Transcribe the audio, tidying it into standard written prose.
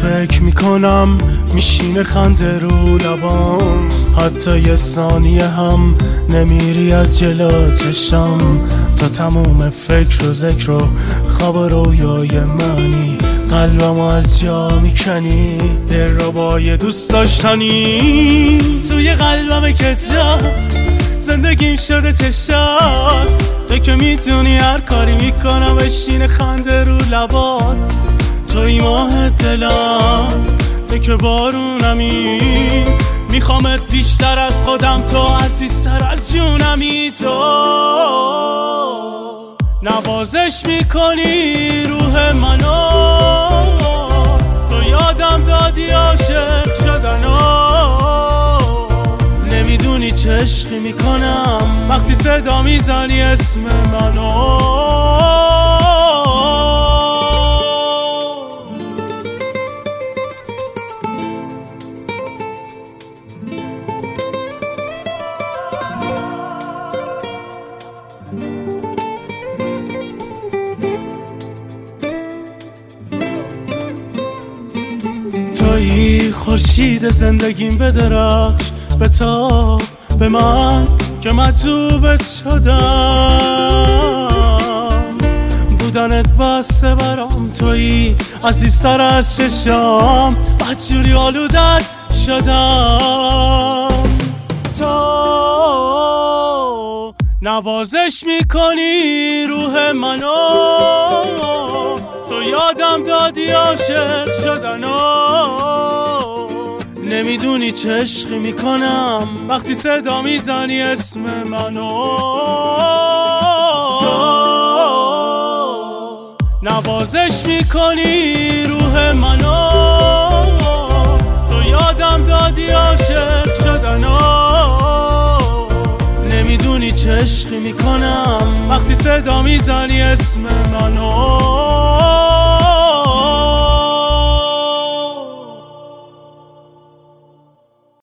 فکر میکنم میشینه خنده رو لبام، حتی یه ثانیه هم نمیری از جلو چشم. تا تموم فکر و ذکر و خواب و رویای منی، قلبم از جا میکنی، دل رو با یه دوست داشتنی. توی قلبم که جات زندگیم شده چشات، تو که میتونی هر کاری میکنم بشین خنده رو لبات. توی ماه دلم، تو که بارونمی، میخوامت بیشتر از خودم، تو عزیزتر از جونمی. تو نوازش میکنی روح منو، تو یادم دادی عاشق شدنو. نمیدونی چه عشقی میکنم وقتی صدا میزنی اسم منو. تویی خورشید زندگیم، بدرخش بتاب به من که مجذوبت شدم. بودنت بسته برام، تویی عزیزتر از چشام، بدجوری آلودت شدم. تو نوازش میکنی روح منو، تو یادم دادی عاشق شدنو. نمیدونی چه عشقی میکنم وقتی صدا میزنی اسم منو. تو نوازش میکنی روح منو، تو یادم دادی عاشق شدنو. نمیدونی چه عشقی میکنم وقتی صدا میزنی اسم منو.